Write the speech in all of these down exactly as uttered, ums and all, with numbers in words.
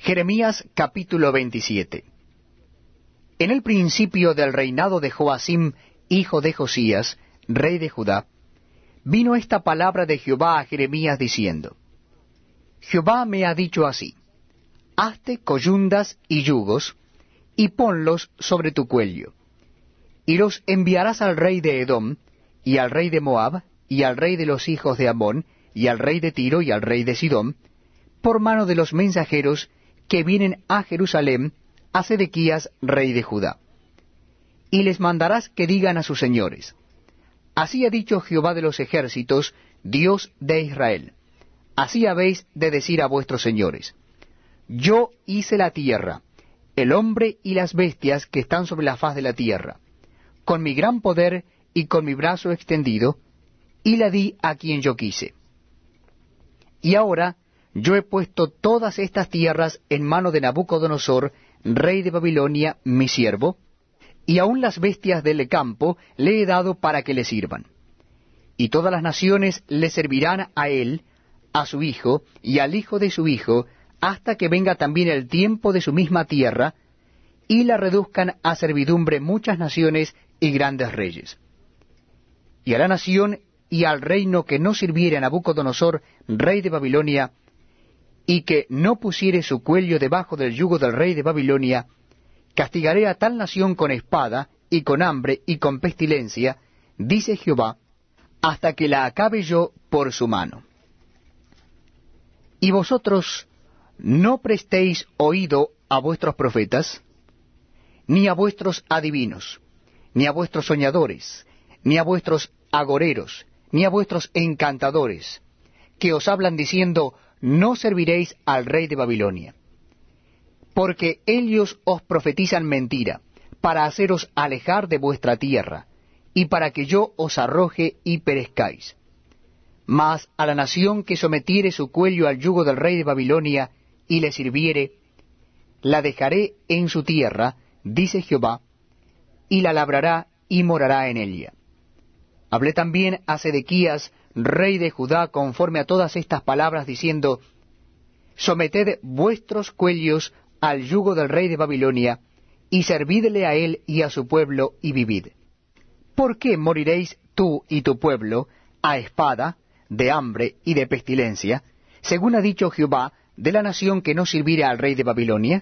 Jeremías capítulo veintisiete. En el principio del reinado de Joacim, hijo de Josías, rey de Judá, vino esta palabra de Jehová a Jeremías diciendo: Jehová me ha dicho así: hazte coyundas y yugos, y ponlos sobre tu cuello, y los enviarás al rey de Edom, y al rey de Moab, y al rey de los hijos de Amón, y al rey de Tiro, y al rey de Sidón, por mano de los mensajeros que vienen a Jerusalén, a Sedequías, rey de Judá. Y les mandarás que digan a sus señores: así ha dicho Jehová de los ejércitos, Dios de Israel, así habéis de decir a vuestros señores: yo hice la tierra, el hombre y las bestias que están sobre la faz de la tierra, con mi gran poder y con mi brazo extendido, y la di a quien yo quise. Y ahora yo he puesto todas estas tierras en mano de Nabucodonosor, rey de Babilonia, mi siervo, y aun las bestias del campo le he dado para que le sirvan. Y todas las naciones le servirán a él, a su hijo, y al hijo de su hijo, hasta que venga también el tiempo de su misma tierra, y la reduzcan a servidumbre muchas naciones y grandes reyes. Y a la nación y al reino que no sirviere a Nabucodonosor, rey de Babilonia, y que no pusiere su cuello debajo del yugo del rey de Babilonia, castigaré a tal nación con espada, y con hambre, y con pestilencia, dice Jehová, hasta que la acabe yo por su mano. Y vosotros no prestéis oído a vuestros profetas, ni a vuestros adivinos, ni a vuestros soñadores, ni a vuestros agoreros, ni a vuestros encantadores, que os hablan diciendo: no serviréis al rey de Babilonia. Porque ellos os profetizan mentira, para haceros alejar de vuestra tierra, y para que yo os arroje y perezcáis. Mas a la nación que sometiere su cuello al yugo del rey de Babilonia, y le sirviere, la dejaré en su tierra, dice Jehová, y la labrará y morará en ella. Hablé también a Sedequías, rey de Judá, conforme a todas estas palabras, diciendo: someted vuestros cuellos al yugo del rey de Babilonia, y servidle a él y a su pueblo, y vivid. ¿Por qué moriréis tú y tu pueblo a espada, de hambre y de pestilencia, según ha dicho Jehová, de la nación que no sirviere al rey de Babilonia?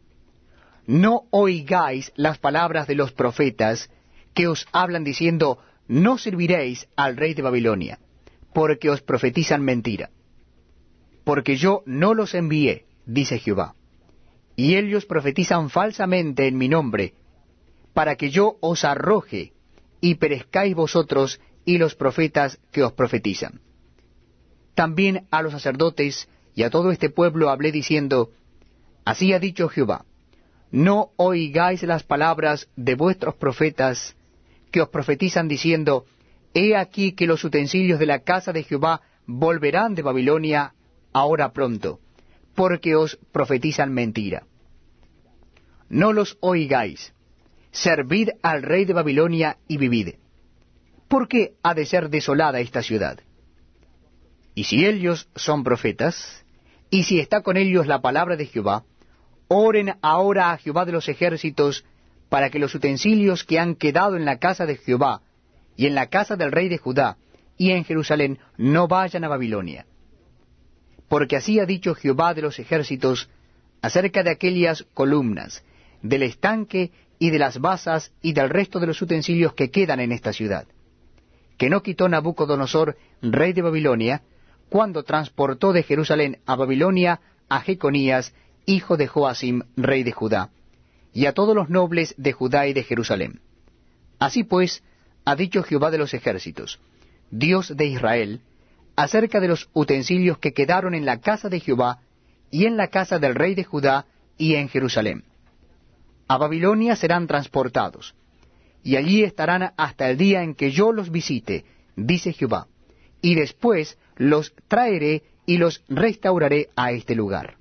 No oigáis las palabras de los profetas que os hablan diciendo: no serviréis al rey de Babilonia, porque os profetizan mentira. Porque yo no los envié, dice Jehová, y ellos profetizan falsamente en mi nombre, para que yo os arroje, y perezcáis vosotros y los profetas que os profetizan. También a los sacerdotes y a todo este pueblo hablé diciendo: así ha dicho Jehová, no oigáis las palabras de vuestros profetas que os profetizan diciendo: he aquí que los utensilios de la casa de Jehová volverán de Babilonia ahora pronto, porque os profetizan mentira. No los oigáis, servid al rey de Babilonia y vivid. ¿Por qué ha de ser desolada esta ciudad? Y si ellos son profetas, y si está con ellos la palabra de Jehová, oren ahora a Jehová de los ejércitos, para que los utensilios que han quedado en la casa de Jehová, y en la casa del rey de Judá, y en Jerusalén, no vayan a Babilonia. Porque así ha dicho Jehová de los ejércitos acerca de aquellas columnas, del estanque y de las basas y del resto de los utensilios que quedan en esta ciudad, que no quitó Nabucodonosor, rey de Babilonia, cuando transportó de Jerusalén a Babilonia a Jeconías, hijo de Joacim, rey de Judá, y a todos los nobles de Judá y de Jerusalén. Así pues, ha dicho Jehová de los ejércitos, Dios de Israel, acerca de los utensilios que quedaron en la casa de Jehová, y en la casa del rey de Judá, y en Jerusalén. A Babilonia serán transportados, y allí estarán hasta el día en que yo los visite, dice Jehová, y después los traeré y los restauraré a este lugar.